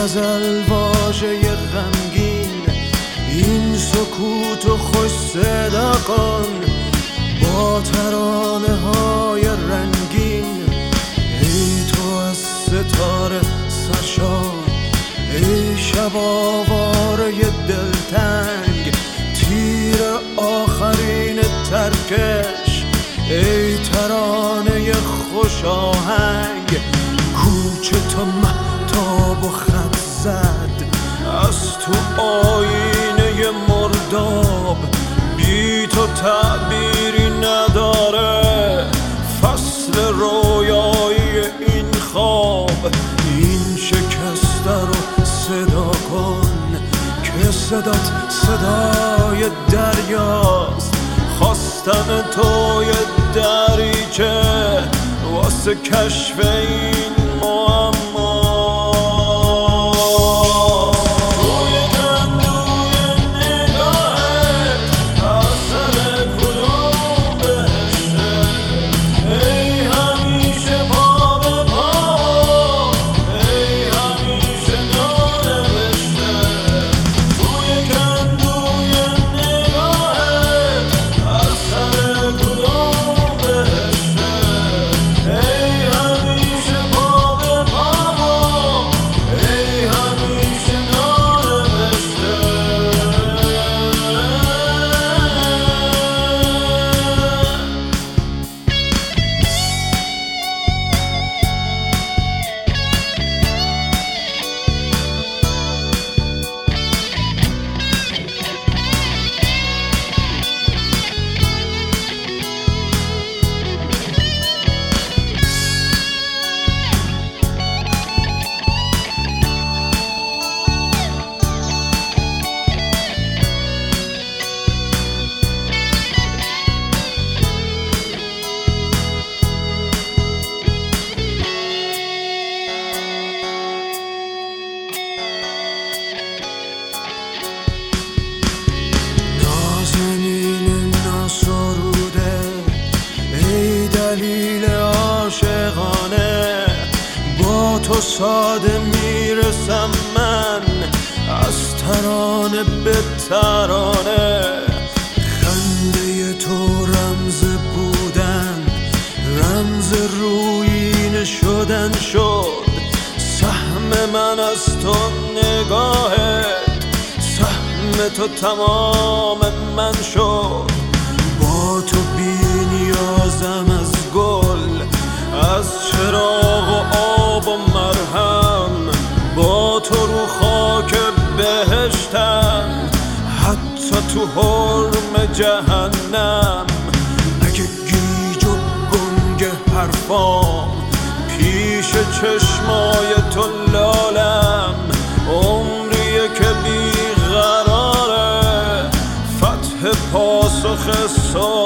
غزل واژه غمگین، این سکوت و خوش صدا کن با ترانه های رنگین. ای تو از ستاره سرشار، ای شب آواره دلتنگ، تیر آخرین ترکش، ای ترانه خوش آهنگ. کوچه تا مهتاب و خط زد از تو آینه مرداب، بی تو تعبیری نداره فصل رویایی این خواب. این شکسته رو صدا کن که صدات صدای دریاست. خواستن توی دریچه واسه کشف این معما. دلیل عاشقانه با تو ساده میرسم من، از ترانه به ترانه. خنده تو رمز بودن، رمز رویین شدن شد. سهم من از تو نگاهت، سهم تو تمام من شد. با تو بی نیازم از گل، از چراغ و آب و مرهم. با تو رو خاک بهشتم، حتی تو حرم جهنم. اگه گیج و گنگ حرفام پیش چشمای تو لالم، عمریه که بیقراره فتح پاسخ